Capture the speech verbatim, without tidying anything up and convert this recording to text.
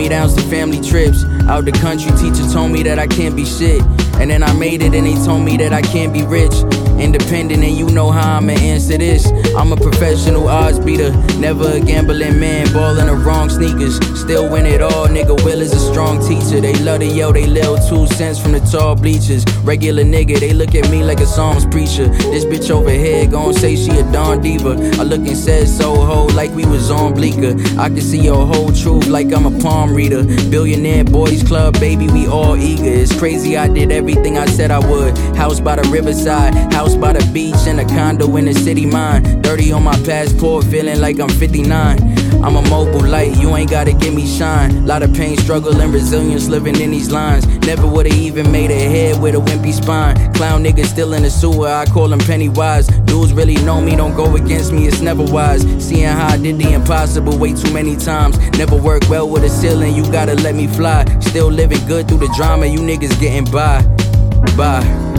hand-me-downs to family trips. Out the country, teacher told me that I can't be shit. And then I made it and they told me that I can't be rich. Independent, and you know how I'ma answer this. I'm a professional odds beater, never a gambling man, ballin' the wrong sneakers. Still win it all, nigga, Will is a strong teacher. They love to yell, they lil two cents from the tall bleachers. Regular nigga, they look at me like a Psalms preacher. This bitch over here gon' say she a Dawn Diva. I look and said so ho like we was on Bleecker. I can see your whole truth like I'm a palm reader. Billionaire boys club, baby, we all eager. It's crazy I did everything I said I would. House by the riverside, house by the beach, and a condo in the city mine. thirty on my passport, feeling like I'm fifty-nine. I'm a mobile light, you ain't gotta give me shine. Lot of pain, struggle, and resilience living in these lines. Never would've even made a head with a wimpy spine. Clown niggas still in the sewer, I call them Pennywise. Dudes really know me, don't go against me, it's never wise. Seeing how I did the impossible way too many times. Never worked well with a ceiling, you gotta let me fly. Still living good through the drama, you niggas getting by. Bye.